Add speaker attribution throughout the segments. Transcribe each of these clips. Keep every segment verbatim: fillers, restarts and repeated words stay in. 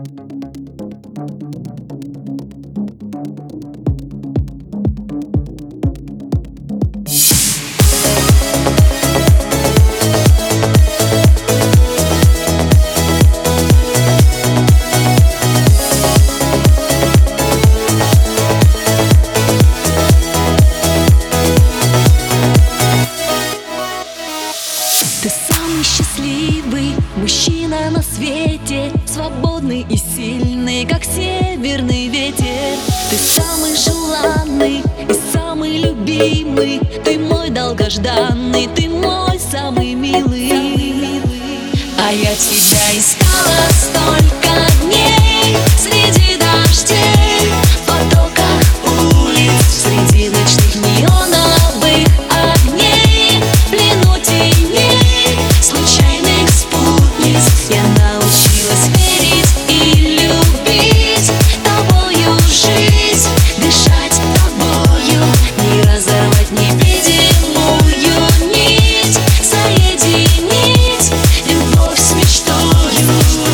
Speaker 1: Ты самый счастливый мужчина на свете, свободный и сильный, как северный ветер. Ты самый желанный и самый любимый, ты мой долгожданный, ты мой самый милый. А я тебя искала столько дней среди дождей, в потоках улиц, среди ночных неоновых огней, в плену теней случайных спутниц. Я научилась верить и любить тобою жизнь, дышать тобою, не разорвать невидимую нить, соединить любовь с мечтою.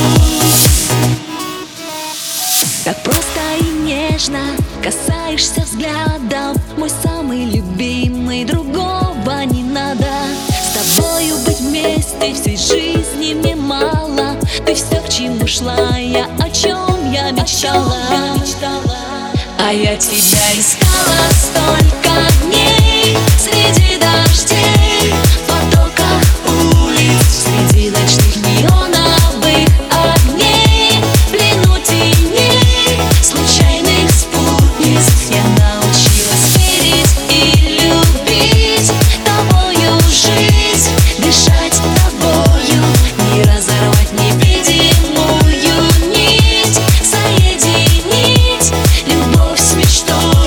Speaker 1: Так просто и нежно касаешься взглядом, мой самый любимый, другого не надо. С тобою быть вместе всей жизни мне мало, ты все, к чему шла я, о чем я мечтала. А я тебя искала столько дней среди дождей, в потоках улиц, среди ночных неоновых огней, в плену теней случайных спутниц. Я научилась верить и любить тобою жизнь, дышать тобою, не разорвать невидимую нить, соединить любовь с мечтою.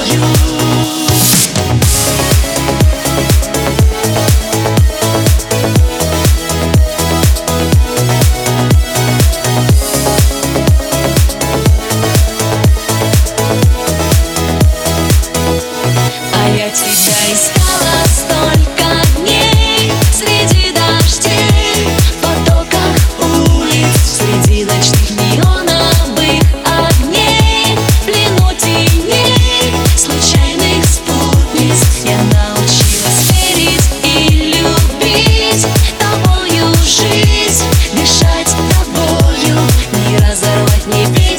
Speaker 1: А я тебя искала столько дней среди дождей, в потоках улиц, среди ночных неоновых огней, в плену теней случайных спутниц. Я научилась верить и любить тобою жизнь, дышать тобою, не разорвать невидимую